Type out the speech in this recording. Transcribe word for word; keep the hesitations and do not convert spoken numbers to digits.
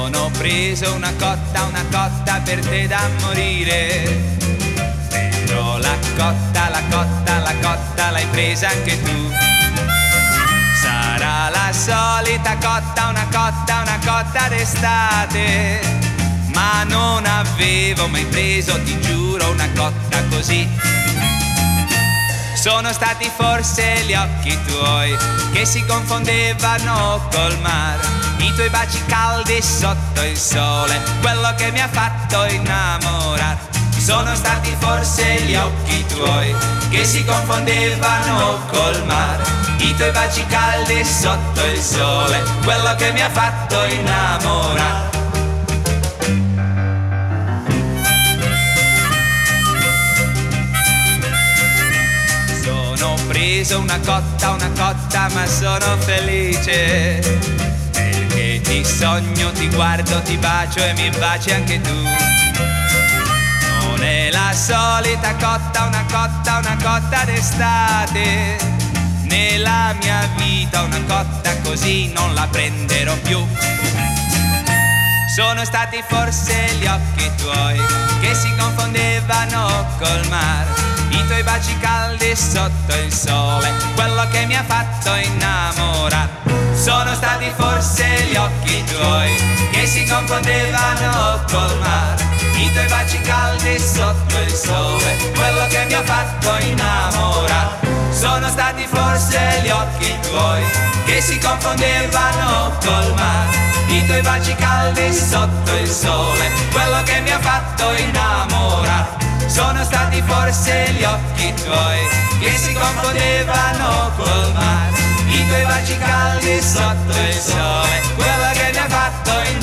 Sono preso una cotta, una cotta per te da morire. Però la cotta, la cotta, la cotta l'hai presa anche tu. Sarà la solita cotta, una cotta, una cotta d'estate. Ma non avevo mai preso, ti giuro, una cotta così. Sono stati forse gli occhi tuoi che si confondevano col mare, i tuoi baci caldi sotto il sole, quello che mi ha fatto innamorare. Sono stati forse gli occhi tuoi che si confondevano col mare, i tuoi baci caldi sotto il sole, quello che mi ha fatto innamorare. Ho preso una cotta, una cotta, ma sono felice perché ti sogno, ti guardo, ti bacio e mi baci anche tu. Non è la solita cotta, una cotta, una cotta d'estate. Nella mia vita una cotta così non la prenderò più. Sono stati forse gli occhi tuoi che si confondevano col mare, i tuoi baci caldi sotto il sole, quello che mi ha fatto innamorare. Sono stati forse gli occhi tuoi che si confondevano col mare, i tuoi baci caldi sotto il sole, quello che mi ha fatto innamorare. Sono stati forse gli occhi tuoi che si confondevano col mare, i tuoi baci caldi sotto il sole, quello che mi ha fatto innamorare. Sono stati forse gli occhi tuoi che si confondevano col mare, i tuoi baci caldi sotto il sole, quello che mi ha fatto innamorare.